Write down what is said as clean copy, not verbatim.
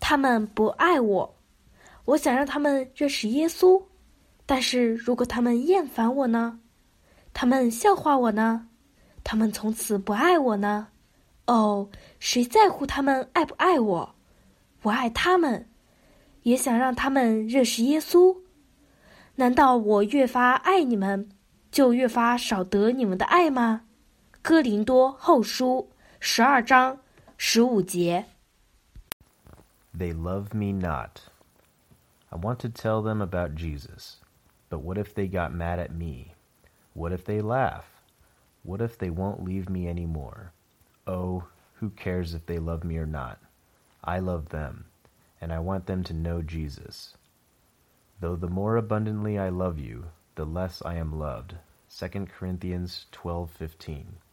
他们不爱我。我想让他们认识耶稣，但是如果他们厌烦我呢？他们笑话我呢？他们从此不爱我呢？哦，谁在乎他们爱不爱我？我爱他们，也想让他们认识耶稣。难道我越发爱你们，就越发少得你们的爱吗？哥林多后书12章15节。 They love me not. I want to tell them about Jesus, but what if they got mad at me? What if they laugh? What if they won't leave me anymore? Oh, who cares if they love me or not? I love them, and I want them to know Jesus. Though the more abundantly I love you, the less I am loved. 2 Corinthians 12:15.